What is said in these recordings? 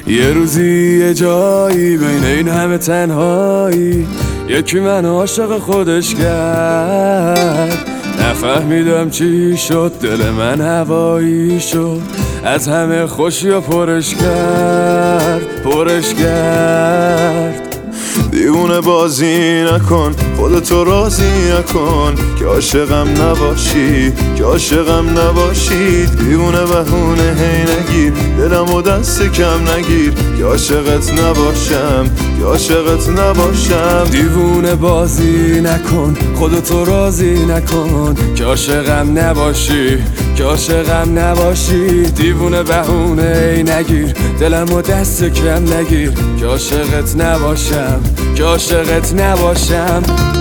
یه روزی یه جایی بین این همه تنهایی یکی من عاشق خودش کرد. نفهمیدم چی شد، دل من هوایی شد، از همه خوشی و پرش کرد. دیوونه بازی نکن، خودتو راضی نکن که عاشقم نباشی، که عاشقم نباشی. دیوونه بهونه هی نگیر، دلمو دست کم نگیر که عاشقت نباشم، که عاشقت نباشم. دیوونه بازی نکن، خودتو راضی نکن که عاشقم نباشی، که عاشقم نباشی. دیوونه بهونه ای نگیر، دلمو دست کم نگیر که عاشقت نباشم، که عاشقت نباشم.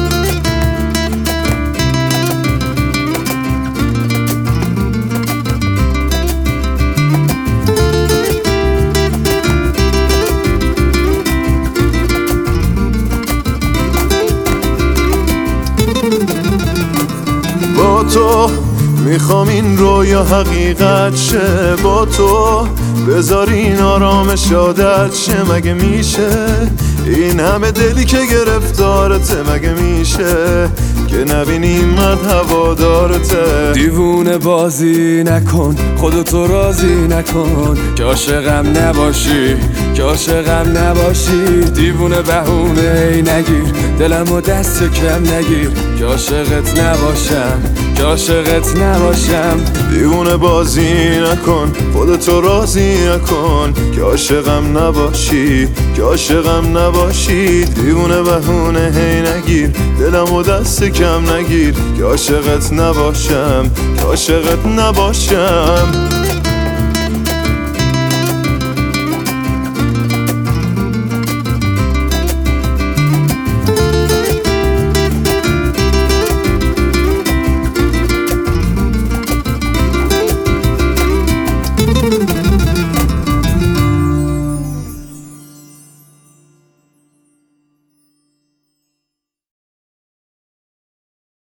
با تو میخوام این رویا حقیقت شه، با تو بذارین آرامش عادت شه. مگه میشه این همه دلی که گرفتارته؟ مگه میشه که نبینی من هوادارته؟ دیوونه بازی نکن، خودتو راضی نکن که عاشقم نباشی، که عاشقم نباشی. دیوونه بهونه ای نگیر، دلمو دست کم نگیر که عاشقت نباشم، که عاشقت نباشم. دیوونه بازی نکن، خودتو راضی نکن که عاشقم نباشی، که عاشقم نباشی. دیوونه بهونه هی نگیر، دلمو دست کم نگیر که عاشقت نباشم، که عاشقت نباشم.